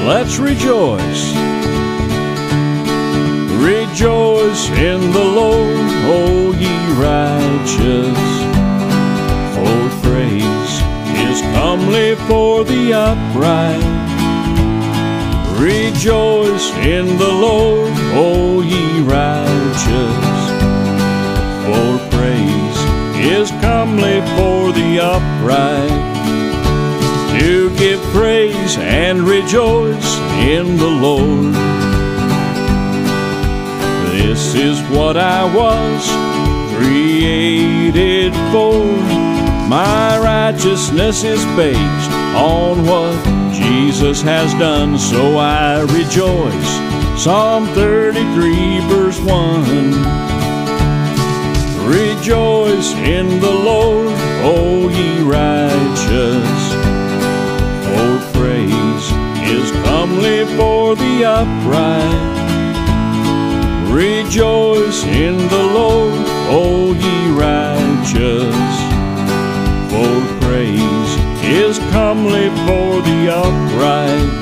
let's rejoice. Rejoice in the Lord, O ye righteous, for praise is comely for the upright. Rejoice in the Lord, O ye righteous, for praise is comely for the upright. To give praise and rejoice in the Lord. This is what I was created for. My righteousness is based on what Jesus has done, so I rejoice. Psalm 33 verse 1. Rejoice in the Lord, O ye righteous, for praise is comely for the upright. Rejoice in the Lord, O ye righteous, for praise is comely for the upright.